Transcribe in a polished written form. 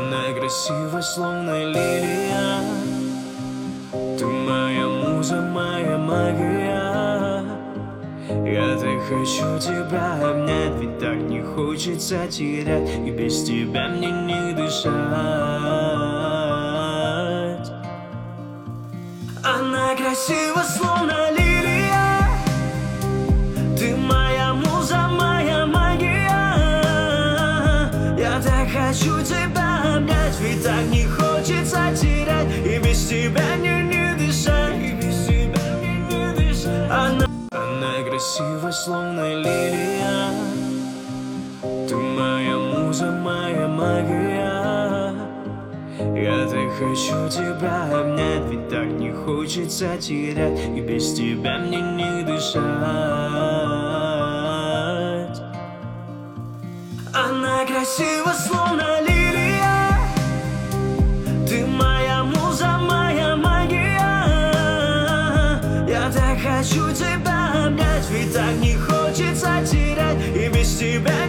Она красива, словно лилия. Ты моя муза, моя магия. Я так хочу тебя обнять, ведь так не хочется терять, и без тебя мне не дышать. Она красива, словно лилия. Ты моя муза, моя магия. Я так хочу тебя обнять, ведь так не хочется терять, и без тебя мне не дышать, и без тебя мне не дышать. Она красива, словно лилия. Ты моя муза, моя магия. Я так хочу тебя обнять, ведь так не хочется терять, и без тебя мне не дышать. Она красива, словно лилия. Ты моя муза, моя магия. Я так хочу тебя обнять, ведь так не хочется терять, и без тебя